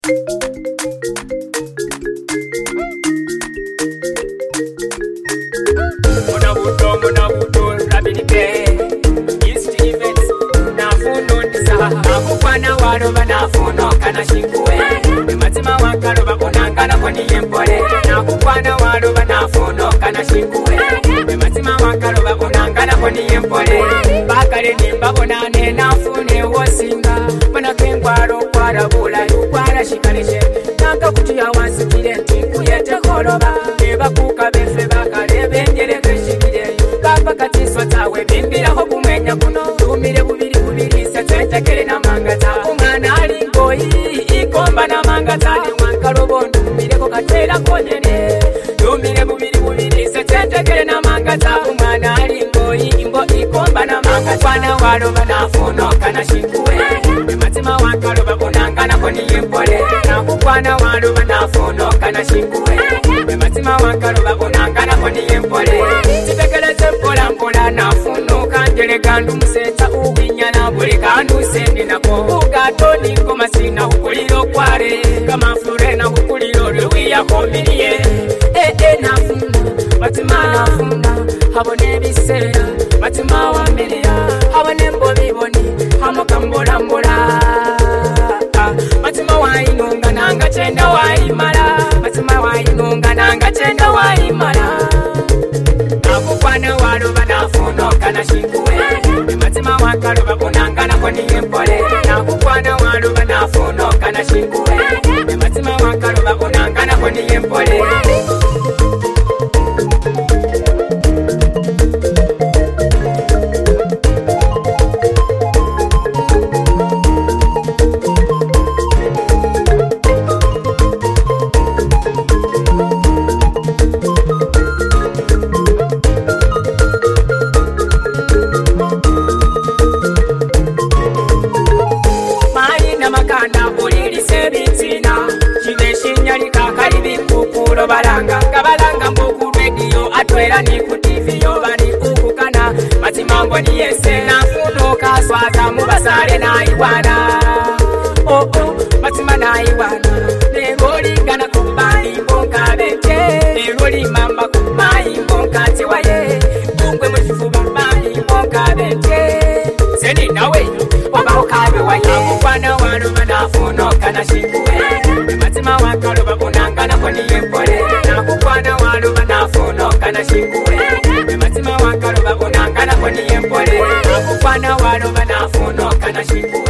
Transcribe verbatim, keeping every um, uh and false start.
Munabuto munabuto rabinike East events nafuno ndisa nakukwana waroba nafuno kana shinkuwe matima wakaroba kunangana koni yempole nakukwana waroba nafuno kana shinkuwe matima wakaroba kunangana koni yempole bakale nimba bonane nafune wosinga mana kwengwaro kwarabula yukwara shikanishe nanga kutia wasikire nkuyete koroba neba kukabefe bakale benjere keshigire kapa katiswa tawe bimbira ho kumenya kuno tumire bubiri bubiri setetekere na mangata umwana ali ngoyi ikomba na mangata ni wankarobondo tumire ko katera konyene tumire bubiri bubiri setetekere na mangata umwana ali ngoyi imbo ikomba na mangata kwana waroba nafuno kana shinkuwe matima wankaroba kunangana koni yempole nakukwana waroba nafuno kana shinkuwe matima wankaroba kunangana koni yempole titekele tempola mpola nafuno kanjele gandu museta uwinyana buli kandu sendi nako ugato niko masina ukuliro kware kama florena ukuliro lwiya komilie eh eh nafuno matima nafuno habone bisera matima wa milia habone mbobi boni hamokambola mbola matima wa inunga nanga chenda wa imala matima wa inunga nanga chenda wa imala nakukwana waroba nafuno kana shinkuwe matima wa karoba kunangana koni yempole nakukwana waroba nafuno kana shinkuwe matima wa karoba kunangana koni yempole balanga kabalanga mboku radio atwera ni ku T V yo bali ukukana matimambo ni yese nafuno kaswaza mubasale na iwana oh oh matima na iwana ne goli gana kubali bonka bete ne goli mamba kubai bonka tiwaye kungwe muchifuba bali bonka bete seni nawe baba ukabe waye kwana wano nafuno kana shinkuwe matima wakaroba kunangana koni yempole nakukwana waroba nafuno kana shinkuwe matima wakaroba kunangana koni yempole nakukwana waroba nafuno kana shinkuwe